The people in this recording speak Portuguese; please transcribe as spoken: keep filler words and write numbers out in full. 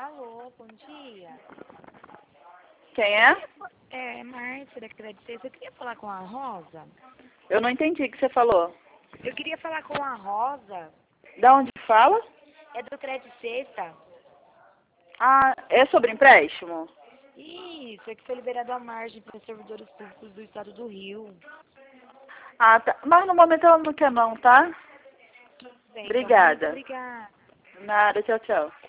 Alô, bom dia. Quem é? É, Márcia da Crédito Sexta. Eu queria falar com a Rosa. Eu não entendi o que você falou. Eu queria falar com a Rosa. Da onde fala? É do Crédito Sexta. Ah, é sobre empréstimo? Isso, é que foi liberado a margem para servidores públicos do estado do Rio. Ah, tá. Mas no momento ela não quer não, tá? Bem, então, muito Obrigada. obrigada. Nada, tchau, tchau.